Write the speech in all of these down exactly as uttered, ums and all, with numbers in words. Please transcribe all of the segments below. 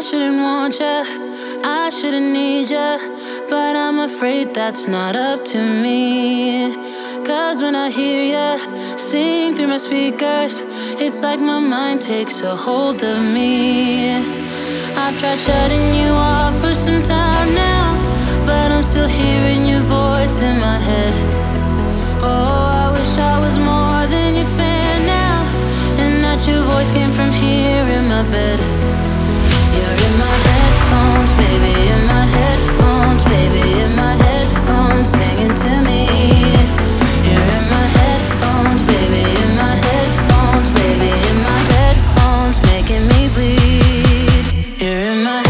shouldn't want ya, I shouldn't need ya, but I'm afraid that's not up to me. Cause when I hear ya sing through my speakers, it's like my mind takes a hold of me. I've tried shutting you off for some time now, but I'm still hearing your voice in my head. Oh, I wish I was more than your fan now, and that your voice came from here in my bed. You're in my headphones, baby, in my headphones, baby, in my headphones, singing to me. You're in my headphones, baby, in my headphones, baby, in my headphones, making me bleed. You're in my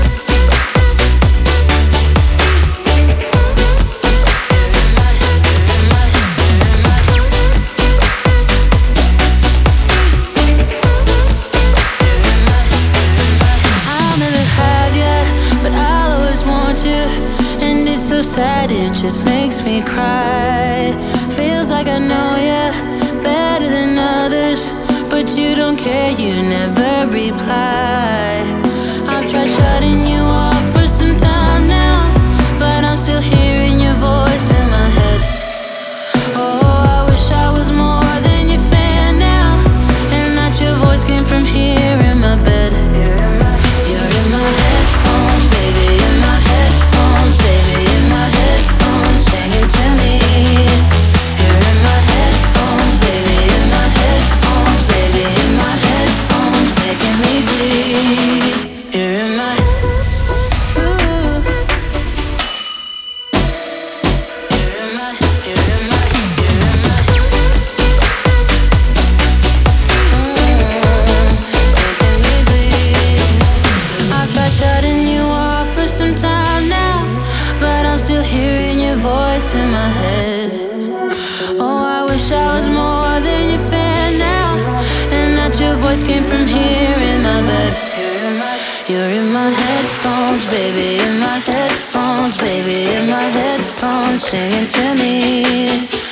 so sad, it just makes me cry. Feels like I know you better than others, but you don't care, you never reply. I've tried shutting you off for some time now, but I'm still hearing your voice in my head. Oh, I wish I was more than your fan now, and that your voice came from here in my bed. You're in my headphones, baby, in my headphones, baby, in my headphones, singing to me. You're in my headphones, baby, in my headphones, baby, in my headphones, making me bleed. You're in my ooh. You're in my, you're in my, you're in my ooh, making me bleed. I've tried shutting you off for some time now, but I'm still hearing your voice in my head. Oh, I wish I was more than your fan now, and that your voice came from here in my bed. You're in my headphones, baby, in my headphones, baby, in my headphones, singing to me.